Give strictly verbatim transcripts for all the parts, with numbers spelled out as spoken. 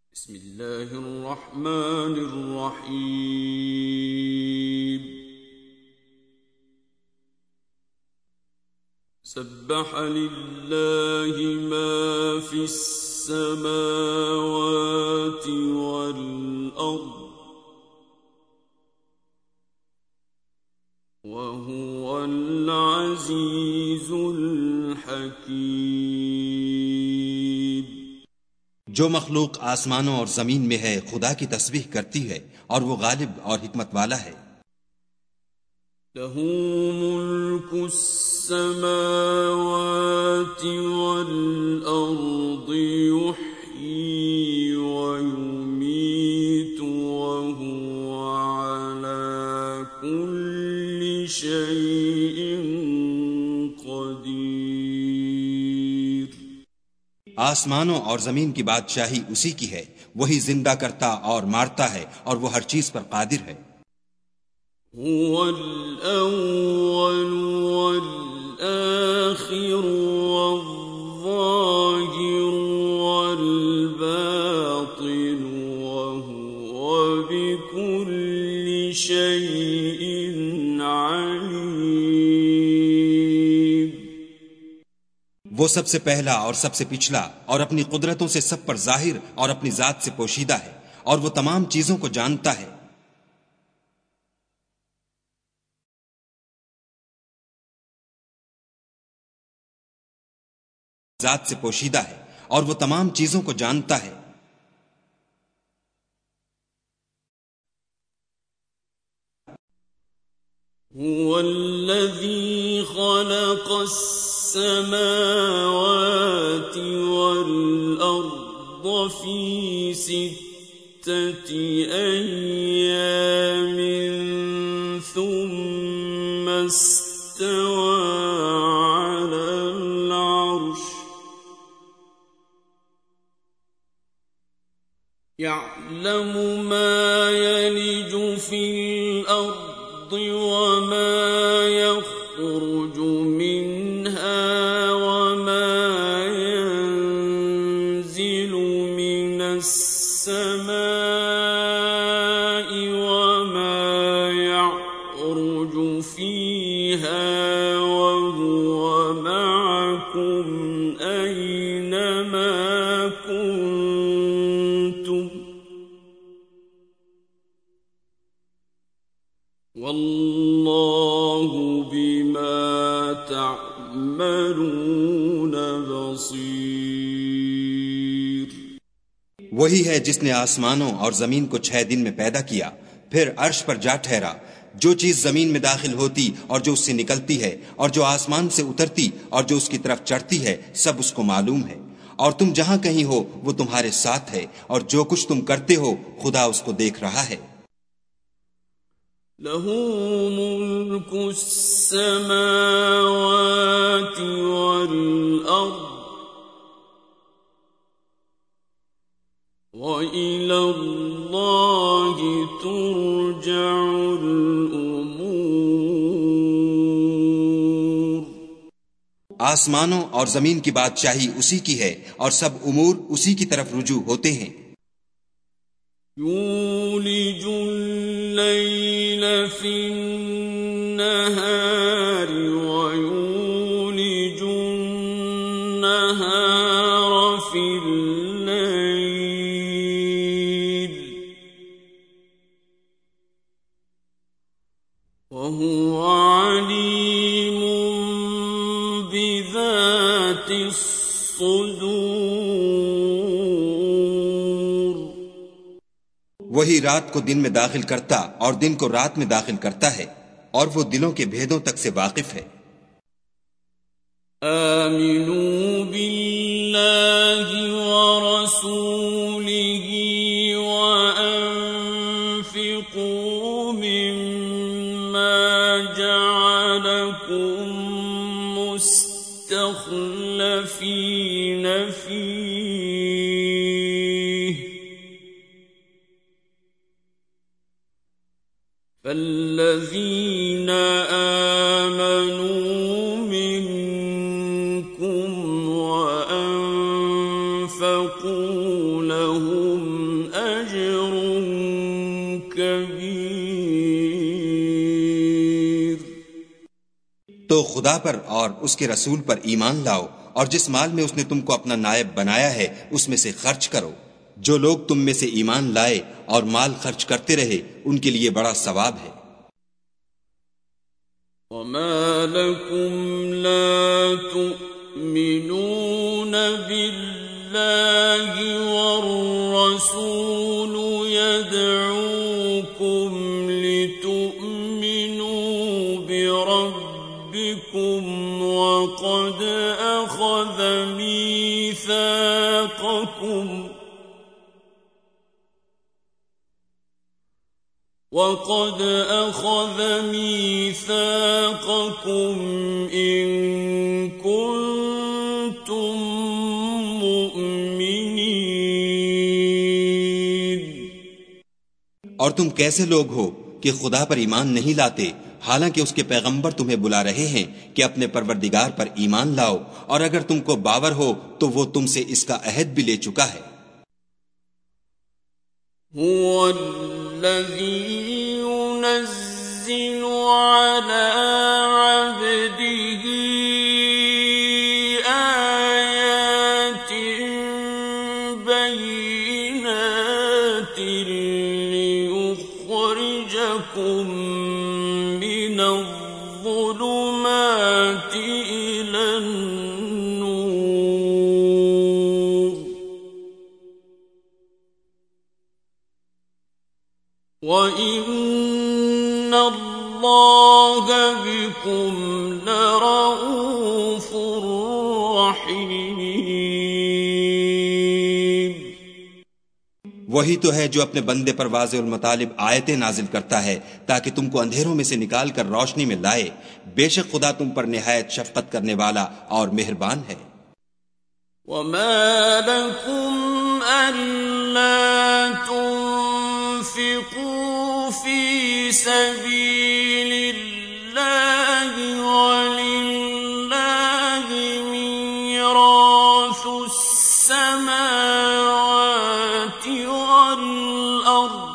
बिस्मिल्लाहिर रहमानिर रहीम। सब्बह लिल्लाहि मा फिस समावाति वल अर्द व हुवल अज़ीज़ुल हकीम। जो मखलूक आसमानों और जमीन में है खुदा की तस्बीह करती है और वो गालिब और हिकमत वाला है। लहू मुल्कुस समावाति वल अर्दि युह्यी व युमीतु व हुवा अला कुल्लि शैइन क़दीर। आसमानों और जमीन की बादशाही उसी की है, वही जिंदा करता और मारता है और वो हर चीज पर कादिर है। हुवल अव्वल वल आखिर वज़्ज़ाहिर वल बातिन व हुवा बिकुल्लि शैइन अलीम। वो सबसे पहला और सबसे पिछला और अपनी कुदरतों से सब पर जाहिर और अपनी जात से पोशीदा है और वो तमाम चीजों को जानता है। जात से पोशीदा है और वो तमाम चीजों को जानता है। हुवल्लज़ी ख़लक़स समावाति वल अर्द फ़ी सित्तति अय्यामिन थुम्मा इस्तवा अलल अर्श यअलमु मा यलिजु फ़िल अर्द वमा यख़रुजु मिन्हा वमा यंज़िलु मिनस समाइ वमा यअरुजु फ़ीहा वहुवा मअकुम अय्नमा कुन्तुम वल्लाहु बिमा तअमलून बसीर। वही है जिसने आसमानों और जमीन को छह दिन में पैदा किया, फिर अर्श पर जा ठहरा। जो चीज जमीन में दाखिल होती और जो उससे निकलती है और जो आसमान से उतरती और जो उसकी तरफ चढ़ती है, सब उसको मालूम है। और तुम जहां कहीं हो वो तुम्हारे साथ है और जो कुछ तुम करते हो खुदा उसको देख रहा है। लहू मुल्कुस समावाति वल अर्द व इलल्लाहि तुरजउल उमूर। आसमानों और जमीन की बादशाही उसी की है और सब उमूर उसी की तरफ रुजू होते हैं। यूलिजुल लैल फिन नहार व यूलिजुन नहार फिल लैल व हुवा अलीमुम बिज़ातिस सुदूर। वही रात को दिन में दाखिल करता और दिन को रात में दाखिल करता है और वो दिलों के भेदों तक से वाकिफ है। आमिनू बिल्लाहि व रसूलिही व अन्फिकू मिम्मा जअलकुम मुस्तख्लफीन फीह فالذين آمنوا منكم وأنفقوا لهم तो खुदा पर और उसके रसूल पर ईमान लाओ और जिस माल में उसने तुमको अपना नायब बनाया है उसमें से खर्च करो। जो लोग तुम में से ईमान लाए और माल खर्च करते रहे उनके लिए बड़ा सवाब है। वमा लकुम ला तुमिनून बिल्लाहि वर्रसूल यदऊकुम लितुमिनू बिरब्बिकुम वक़द अख़ज़ मीसाक़कुम وَقَدْ أَخَذَ مِيثَاقَكُمْ إِن كُنتُم مُّؤْمِنِينَ। और तुम कैसे लोग हो कि खुदा पर ईमान नहीं लाते, हालांकि उसके पैगंबर तुम्हें बुला रहे हैं कि अपने परवरदिगार पर ईमान लाओ, और अगर तुमको बावर हो तो वो तुमसे इसका अहद भी ले चुका है। الذي ينزل على عبده آيات بينات ليخرجكم من الظلمات إلى النور وَإِنَّ اللَّهَ بِكُمْ لَرَءُوفٌ رَحِيمٌ। वही तो है जो अपने बंदे पर वाज़िह मुतालिब आयतें नाजिल करता है ताकि तुमको अंधेरों में से निकाल कर रोशनी में लाए। बेशक खुदा तुम पर निहायत शफकत करने वाला और मेहरबान है। وَمَا لَكُمْ أَلَّا تُنفِقُوا فِي سَبِيلِ اللَّهِ وَلِلَّهِ مِيرَاثُ السَّمَاوَاتِ وَالْأَرْضِ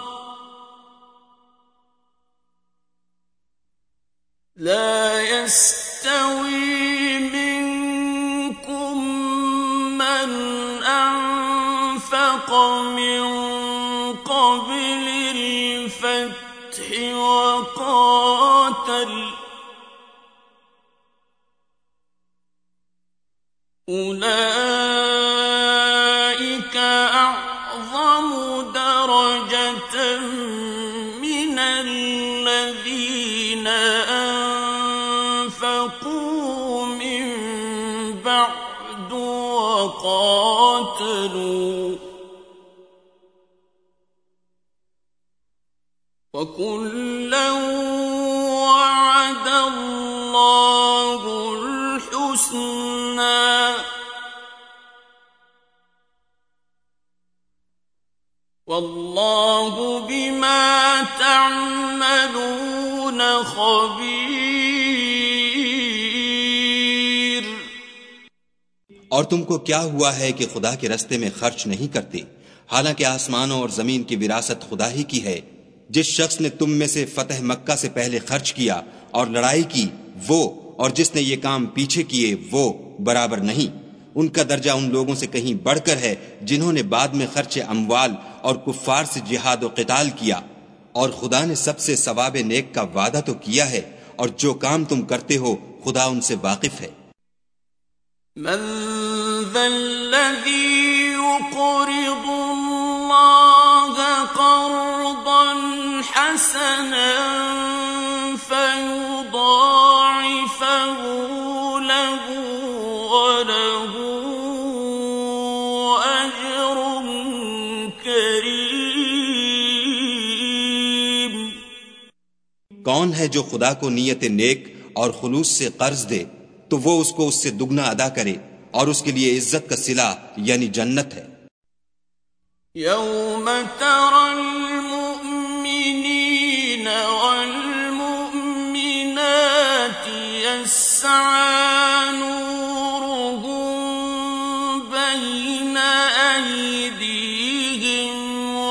لَا يَسْتَوِي مِنكُم مَّنْ أَنفَقَ مِن قَبْلِ الْفَتْحِ وَقَاتَلَ أُولَئِكَ أَعْظَمُ دَرَجَةً مِّنَ الَّذِينَ أَنفَقُوا مِن بَعْدُ وَقَاتَلُوا وَكُلًّا وَعَدَ اللَّهُ الْحُسْنَى وَاللَّهُ بِمَا تَعْمَلُونَ خَبِيرٌ। और तुमको क्या हुआ है कि खुदा के रस्ते में खर्च नहीं करते, हालांकि आसमानों और जमीन की विरासत खुदा ही की है। जिस शख्स ने तुम में से फतह मक्का से पहले खर्च किया और लड़ाई की, वो और जिसने ये काम पीछे किए वो बराबर नहीं। उनका दर्जा उन लोगों से कहीं बढ़कर है जिन्होंने बाद में खर्चे अमवाल और कुफ्फार से जिहाद और क़िताल किया। और खुदा ने सबसे सवाब नेक का वादा तो किया है, और जो काम तुम करते हो खुदा उनसे वाकिफ है। من ذا الذي يقرض الله قرضا حسنا فيضاعفه له وله أجر كريم। कौन है जो खुदा को नियत नेक और खुलूस से कर्ज दे तो वो उसको उससे दुगना अदा करे, और उसके लिए इज्जत का सिला यानी जन्नत है। यौम तरल मुमिनीन वल मुमिनाति यस्आ नूरुहुम बैन अयदीहिम व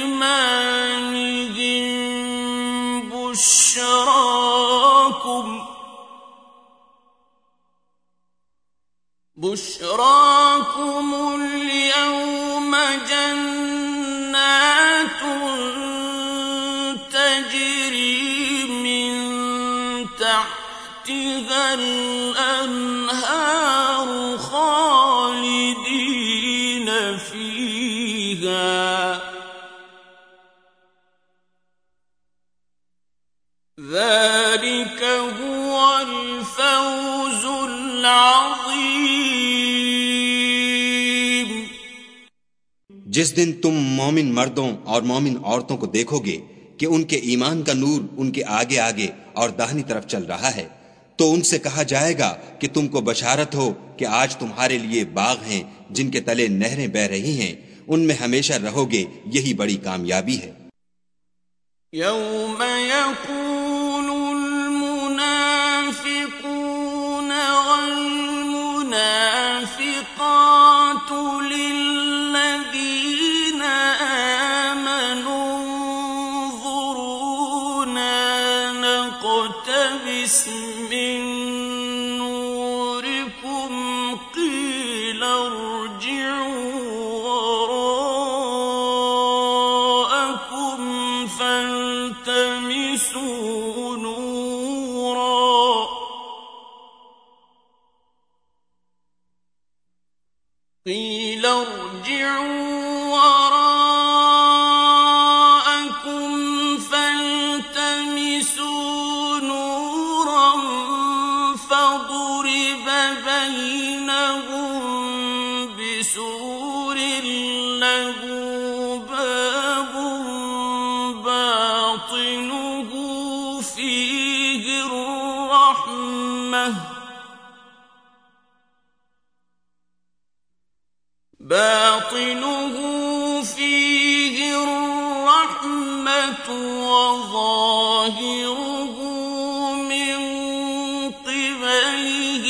बिअयमानिहिम बुश्राकुम جنات تجري من تحتها الأنهار خالدين فيها ذلك هو الفوز العظيم। जिस दिन तुम मोमिन मर्दों और मोमिन औरतों को देखोगे कि उनके ईमान का नूर उनके आगे आगे और दाहिनी तरफ चल रहा है, तो उनसे कहा जाएगा कि तुमको बशारत हो कि आज तुम्हारे लिए बाग हैं जिनके तले नहरें बह रही हैं, उनमें हमेशा रहोगे, यही बड़ी कामयाबी है। यौम यक़ूलुल मुनाफ़िक़ून वल मुनाफ़िक़ातु लिल्लज़ीना आमनू उन्ज़ुरूना नक़्तबिस मिन नूरिकुम क़ील इर्जि'ू वराअकुम फल्तमिसू नूरा क़ील इर्जि'ू वराअकुम फल्तमिसू नूरा फضرب بينهم بسور له باب باطنه فيه الرحمة باطنه فيه الرحمة وظاهره من قبله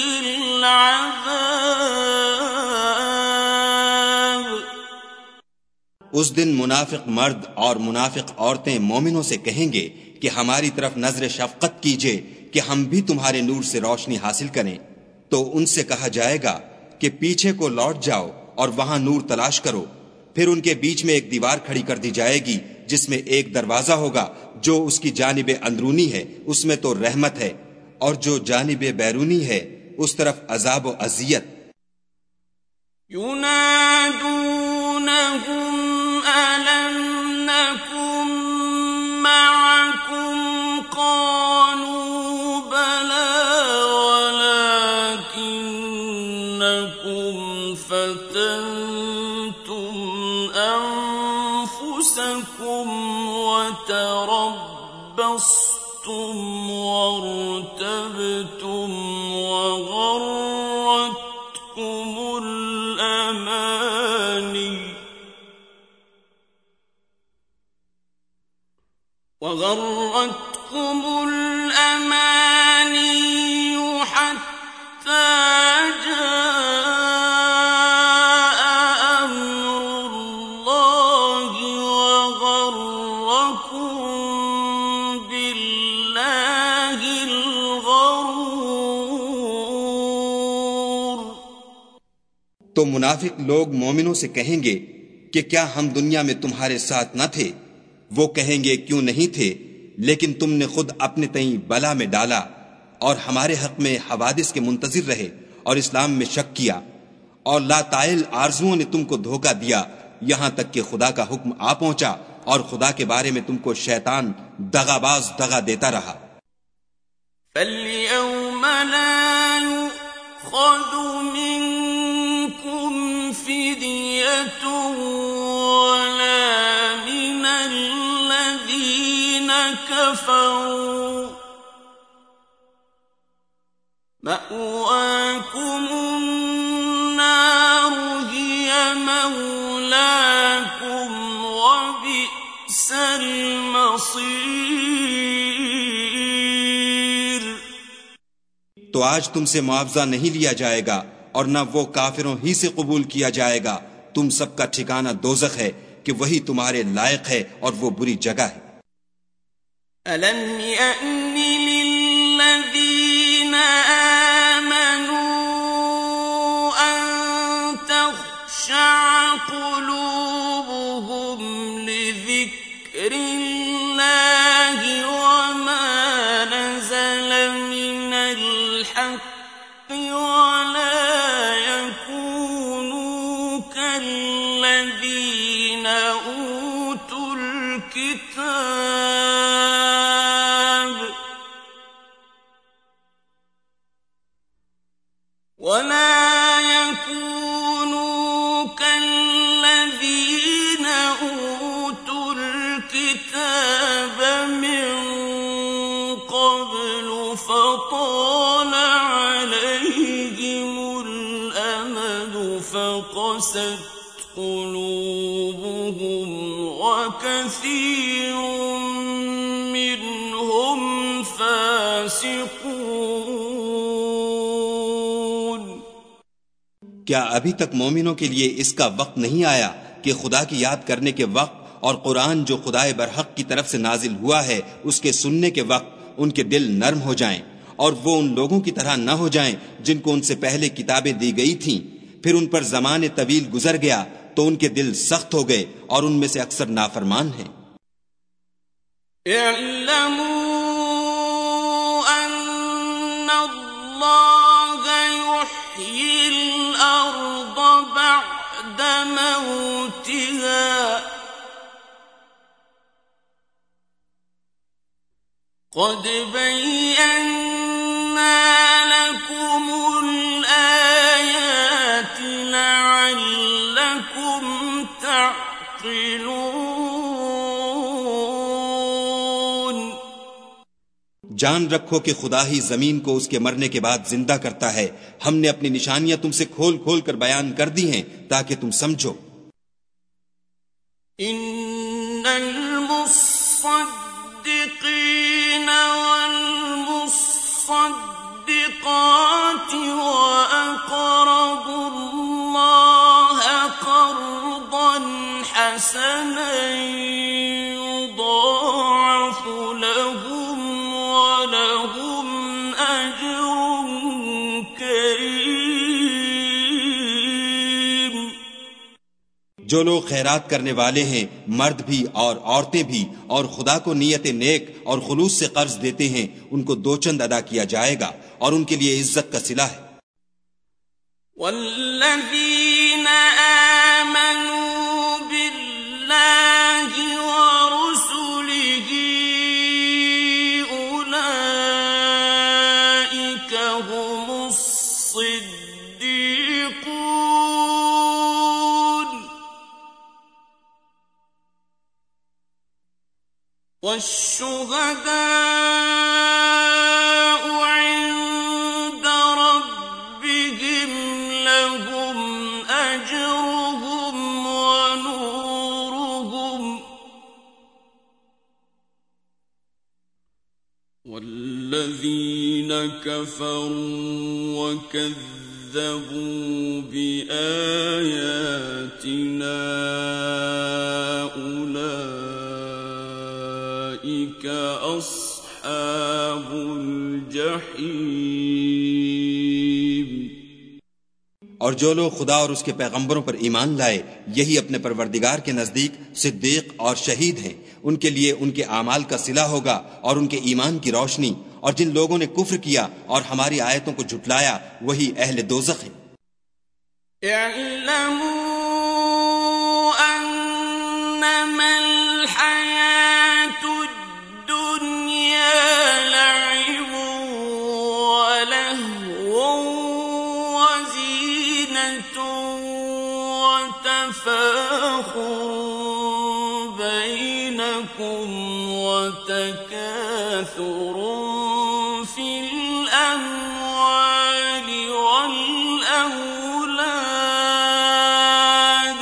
العذاب। उस दिन मुनाफिक मर्द और मुनाफिक औरतें मोमिनों से कहेंगे कि हमारी तरफ नजर शफकत कीजिए कि हम भी तुम्हारे नूर से रोशनी हासिल करें। तो उनसे कहा जाएगा कि पीछे को लौट जाओ और वहां नूर तलाश करो। फिर उनके बीच में एक दीवार खड़ी कर दी जाएगी जिसमें एक दरवाजा होगा, जो उसकी जानिबे अंदरूनी है उसमें तो रहमत है, और जो जानिबे बैरूनी है उस तरफ अजाब व अजियत। युनादूनहुम अलम नकुम मअकुम क़ालू बला वलाकिन्नकुम फतनतुम अनफुसकुम वतरब्बस्तुम वارتبتم وغرتكم الأماني وغرتكم الأماني حتى جاء أمر الله وغركم بالله الغرور। तो मुनाफिक लोग मोमिनों से कहेंगे कि क्या हम दुनिया में तुम्हारे साथ न थे? वो कहेंगे क्यों नहीं थे, लेकिन तुमने खुद अपने तई बला में डाला और हमारे हक में हवादिस के मुंतजिर रहे और इस्लाम में शक किया, और लाताइल आरजुओं ने तुमको धोखा दिया, यहां तक कि खुदा का हुक्म आ पहुंचा और खुदा के बारे में तुमको शैतान दगाबाज दगा देता रहा। فَالْيَوْمَ لَا يُؤْخَذُ مِنكُمْ فِدْيَةٌ وَلَا مِنَ الَّذِينَ كَفَرُوا مَأْوَاكُمُ النَّارُ هِيَ مَوْلَاكُمْ وَبِئْسَ الْمَصِيرُ। तो आज तुमसे मुआवजा नहीं लिया जाएगा और न वो काफिरों ही से कबूल किया जाएगा। तुम सबका ठिकाना दोज़ख है कि वही तुम्हारे लायक है और वो बुरी जगह है। अलम यअनि लिल्लज़ीना आमनू अन तख़शअ قلوبهم لذكر الله وما نزل من الحق ولا يكونوا كالذين أوتوا الكتاب ولا يكونوا كالذين أوتوا الكتاب من قبل فطال عليهم الأمد فقست قلوبهم وكثير منهم فاسقون. क्या अभी तक मोमिनों के लिए इसका वक्त नहीं आया कि खुदा की याद करने के वक्त और कुरान जो खुदाए बरहक की तरफ से नाजिल हुआ है उसके सुनने के वक्त उनके दिल नर्म हो जाएं और वो उन लोगों की तरह न हो जाएं जिनको उनसे पहले किताबें दी गई थीं, फिर उन पर ज़माने तवील गुजर गया तो उनके दिल सख्त हो गए और उनमें से अक्सर नाफरमान हैं. قد بينا لكم الآيات لعلكم تعقلون. जान रखो कि खुदा ही जमीन को उसके मरने के बाद जिंदा करता है. हमने अपनी निशानियां तुमसे खोल खोल कर बयान कर दी हैं ताकि तुम समझो. इन्नल मुस्सद्दिक़ीन वल मुस्सद्दिक़ाति व अक़रदुल्लाह क़र्दन हसनन युदाअफ़ु लहुम व लहुम अज्रुन करीम. जो लोग खैरात करने वाले हैं, मर्द भी और औरतें भी, और खुदा को नियत नेक और खुलूस से कर्ज देते हैं, उनको दो चंद अदा किया जाएगा और उनके लिए इज्जत का सिला है. वल्लज़ीन आमनू बिल्लाहि व रुसुलिही उलाइका हुमुस सिद्दीक़ून वश्शुहदाउ इंद रब्बिहिम लहुम अज्रुहुम व नूरुहुम वल्लज़ीन कफ़रू वकज़्ज़बू बिआयातिना अस्हाबुल जहीम. और जो लोग खुदा और उसके पैगंबरों पर ईमान लाए, यही अपने परवरदिगार के नजदीक सिद्दीक और शहीद हैं. उनके लिए उनके आमाल का सिला होगा और उनके ईमान की रोशनी. और जिन लोगों ने कुफ्र किया और हमारी आयतों को झुटलाया वही अहले दोज़ख हैं. وتكاثر في الأموال والأولاد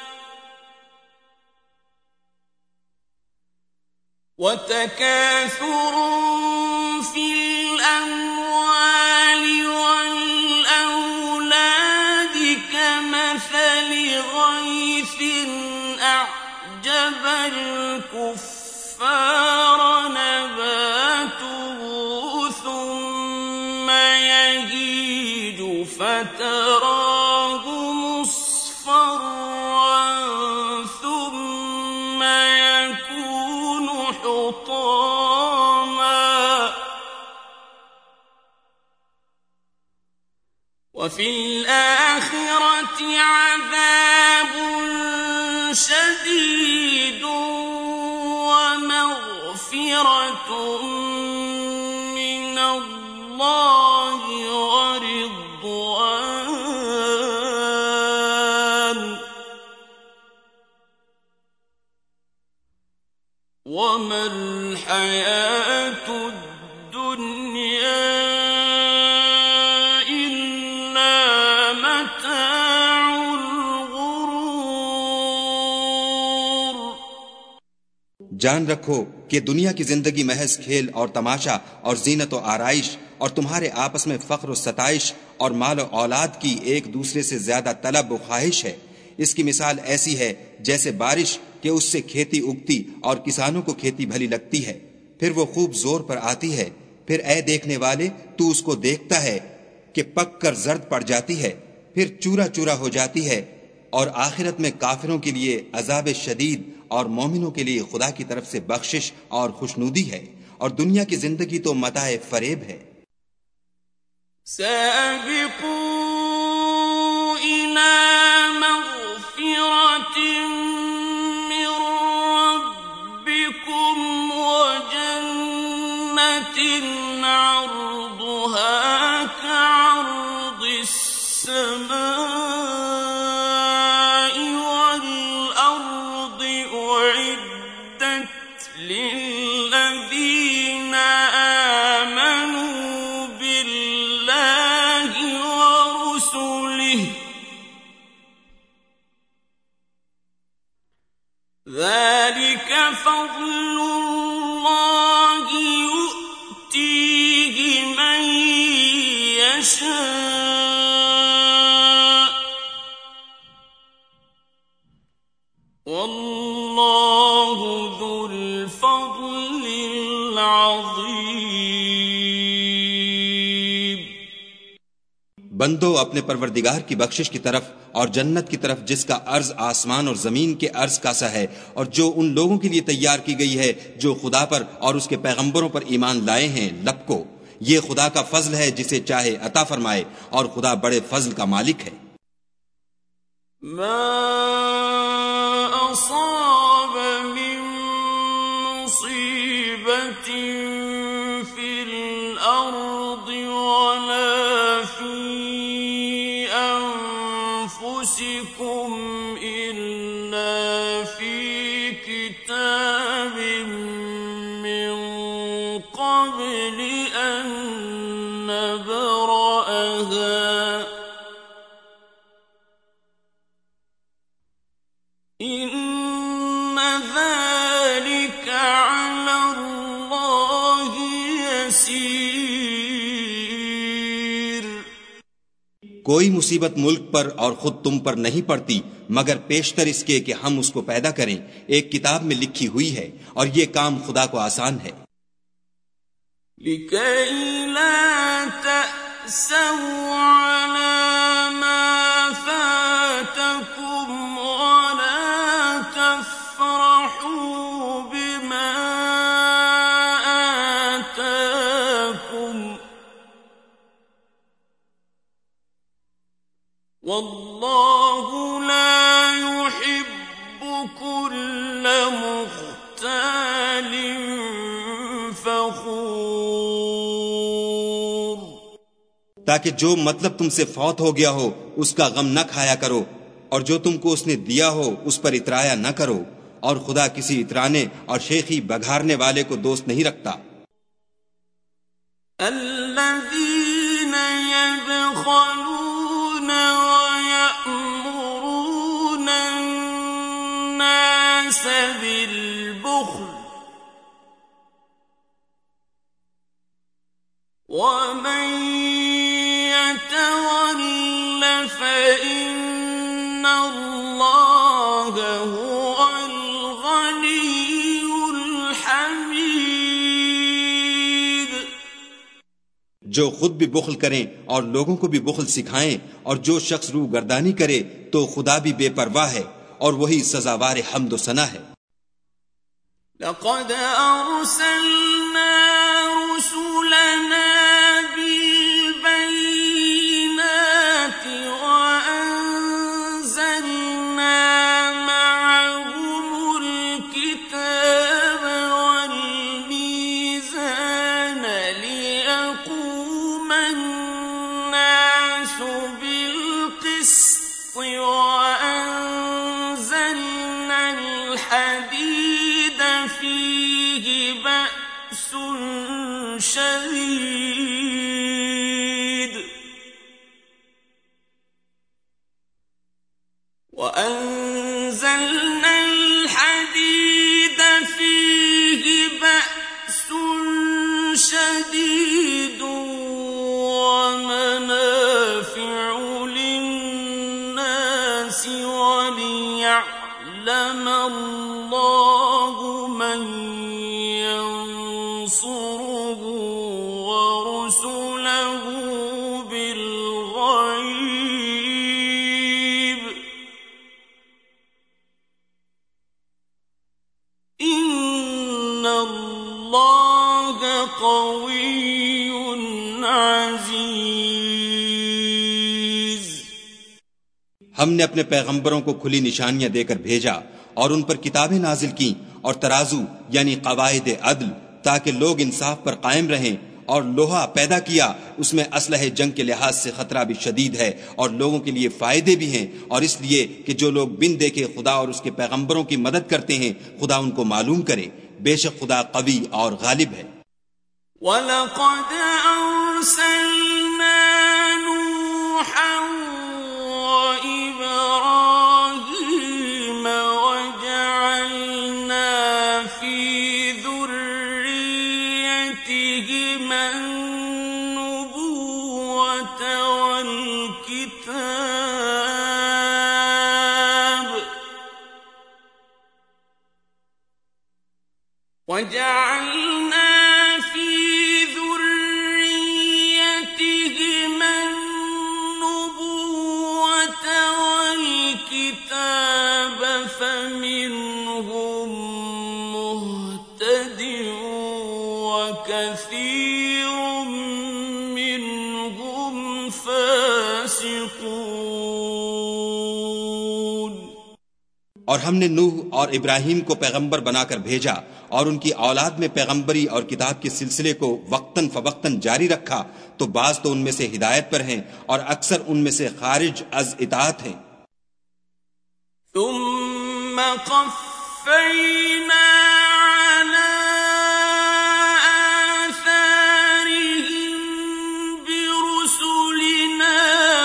وتكاثر في الأموال والأولاد كمثل غيث أعجب الكفار نباته ثم يهيج فتراه مصفرا حطاما وفي الآخرة عذاب شديد ومغفرة من الله ورضوان وما الحياة الدنيا إلا متاع الغرور। जान रखो कि दुनिया की जिंदगी महज खेल और तमाशा और जीनत और आराइश और तुम्हारे आपस में फख्र और सताइश और माल और औलाद की एक दूसरे से ज्यादा तलब और ख्वाहिश है। इसकी मिसाल ऐसी है जैसे बारिश कि उससे खेती उगती और किसानों को खेती भली लगती है, फिर वो खूब जोर पर आती है, फिर ए देखने वाले तू उसको देखता है कि पक कर जर्द पड़ जाती है, फिर चूरा चूरा हो जाती है। और आखिरत में काफिरों के लिए अजाब शदीद और मोमिनों के लिए खुदा की तरफ से बख्शिश और खुशनुदी है, और दुनिया की जिंदगी तो मताए फरेब है। साबिकू इला मग़फ़िरतिन मिन रब्बिकुम व जन्नतिन अर्दुहा कअर्दिस समाई वल अर्दि उ'इद्दत लिल्लज़ीना आमनू बिल्लाहि व रुसुलिहि ذلك فضل الله يؤتيه من يشاء والله ذو الفضل العظيم। बंदो अपने परवरदिगार की बख्शिश की तरफ और जन्नत की तरफ जिसका अर्ज आसमान और जमीन के अर्ज का सा है, और जो उन लोगों के लिए तैयार की गई है जो खुदा पर और उसके पैगंबरों पर ईमान लाए हैं, लपको। ये खुदा का फजल है जिसे चाहे अता फरमाए, और खुदा बड़े फजल का मालिक है। मा असाब मिन मुसीबतिन फिल अर्दि वला फी أنفسكم إلا في كتاب من قبل أن نبرأها إن ذلك على الله يسير। कोई मुसीबत मुल्क पर और खुद तुम पर नहीं पड़ती मगर पेशतर इसके कि हम उसको पैदा करें, एक किताब में लिखी हुई है, और ये काम खुदा को आसान है। लिकै ला तअसौ अला मा फातकुम वला तफ़रहू बिमा आताकुम वल्लाहु ला युहिब्बु कुल्ल मुख्तालिन फखूर। ताकि जो मतलब तुमसे फौत हो गया हो उसका गम न खाया करो, और जो तुमको उसने दिया हो उस पर इतराया न करो, और खुदा किसी इतराने और शेखी बघारने वाले को दोस्त नहीं रखता। الذين يبخلون ويأمرون الناس بالبخل ومن يتول فإن الله هو الغني الحميد। जो खुद भी बुखल करें और लोगों को भी बुखल सिखाएं, और जो शख्स रू गर्दानी करे तो खुदा भी बेपरवाह है, और वही सजावार हम्द व सना है। لقد أرسلنا رسلنا بالبينات وأنزلنا معهم الكتاب والميزان ليقوم الناس بالقسط وأنزلنا الحديد فيه بأس شديد وأنزلنا الحديد فيه بأس شديد ومنافع للناس وليعلم الله من ينصره ورسله بالغيب إن الله قوي عزيز. हमने अपने पैगंबरों को खुली निशानियां देकर भेजा और उन पर किताबें नाजिल की और तराजू यानी कवायद अदल, ताकि लोग इंसाफ पर कायम रहें, और लोहा पैदा किया, उसमें असलहे जंग के लिहाज से खतरा भी शदीद है और लोगों के लिए फायदे भी हैं, और इसलिए कि जो लोग बिन देखे खुदा और उसके पैगंबरों की मदद करते हैं, खुदा उनको मालूम करे, बेशक खुदा कवी और गालिब है. वलक़द अर्सलना नूहा وإبراهيم وجعلنا في ذريتهما النبوة والكتاب وجعلنا في ذريتهما النبوة والكتاب فمنهم مهتد وكثير منهم فاسقون. और हमने नूह और इब्राहिम को पैगंबर बनाकर भेजा और उनकी औलाद में पैगंबरी और किताब के सिलसिले को वक्तन फवक्तन जारी रखा, तो बाज तो उनमें से हिदायत पर हैं और अक्सर उनमें से खारिज अज इताअत हैं. ثم قفينا على آثارهم برسلنا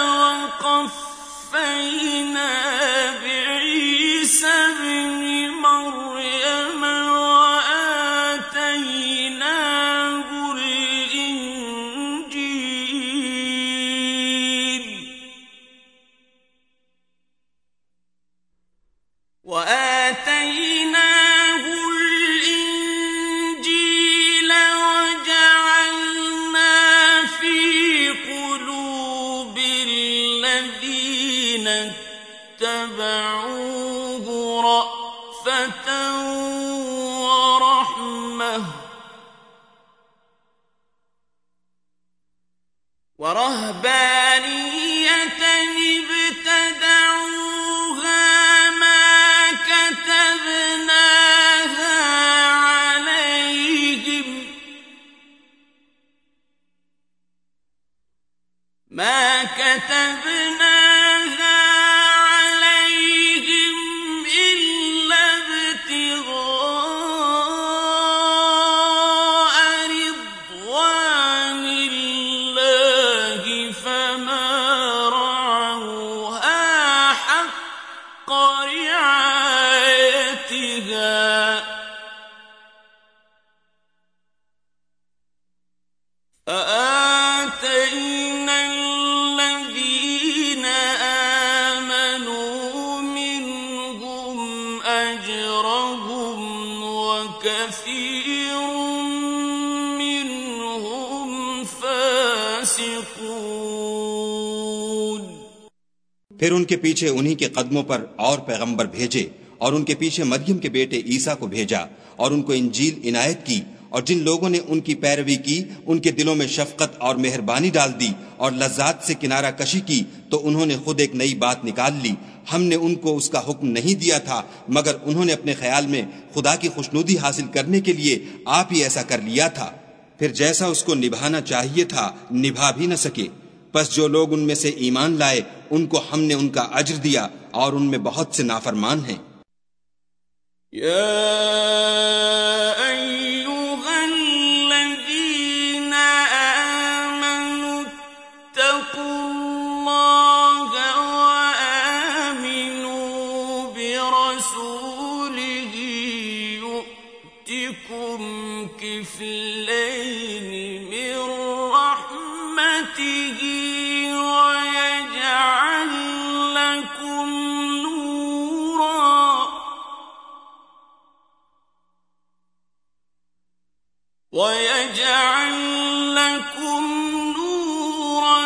وقفينا بعيسى ابن مريم وآتيناه الإنجيل وآتيناه الإنجيل وجعلنا في قلوب الذين اتبعوه رأفة ورحمة ورهبانية ابتدعوها ما كتبناها عليهم ما كتبناها عليهم إلا ابتغاء رضوان الله فما رعوها حق رعايتها فآتينا الذين آمنوا منهم أجرهم وكثير منهم فاسقون. फिर उनके पीछे उन्हीं के कदमों पर और पैगंबर भेजे और उनके पीछे मरियम के बेटे ईसा को भेजा और उनको इंजील इनायत की, और जिन लोगों ने उनकी पैरवी की उनके दिलों में शफकत और मेहरबानी डाल दी और लज्जात से किनारा कशी की, तो उन्होंने खुद एक नई बात निकाल ली। हमने उनको उसका हुक्म नहीं दिया था, मगर उन्होंने अपने ख्याल में खुदा की खुशनुदी हासिल करने के लिए आप ही ऐसा कर लिया था। फिर जैसा उसको निभाना चाहिए था निभा भी न सके। बस जो लोग उनमें से ईमान लाए उनको हमने उनका अज्र दिया, और उनमें बहुत से नाफरमान हैं। وَيَجْعَلْ لَكُمْ نُورًا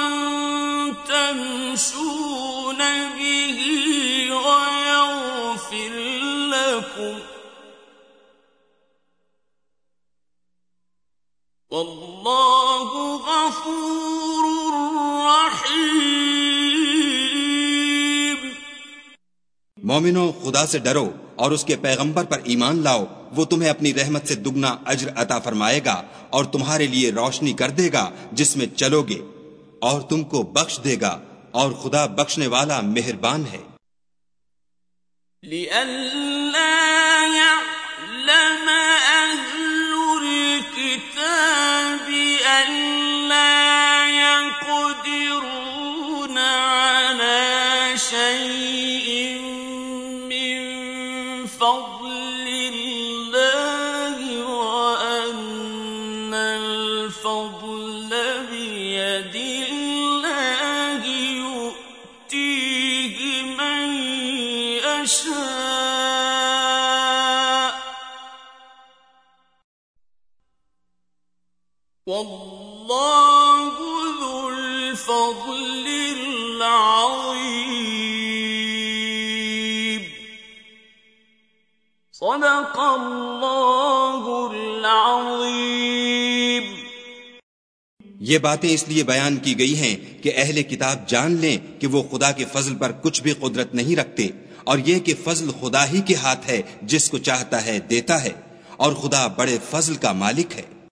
تَمْشُونَ بِهِ وَيَغْفِرْ لَكُمْ وَاللَّهُ غَفُورٌ رَحِيمٌ। मोमिनो, खुदा से डरो और उसके पैगंबर पर ईमान लाओ। वो तुम्हें अपनी रहमत से दुगना अज्र अता फरमाएगा और तुम्हारे लिए रोशनी कर देगा जिसमें चलोगे, और तुमको बख्श देगा, और खुदा बख्शने वाला मेहरबान है। वल्लाहु ज़ुल फ़ज़्लिल अज़ीम। सदक़ल्लाहुल अज़ीम। ये बातें इसलिए बयान की गई हैं कि अहले किताब जान लें कि वो खुदा के फजल पर कुछ भी कुदरत नहीं रखते, और ये कि फजल खुदा ही के हाथ है, जिसको चाहता है देता है, और खुदा बड़े फजल का मालिक है।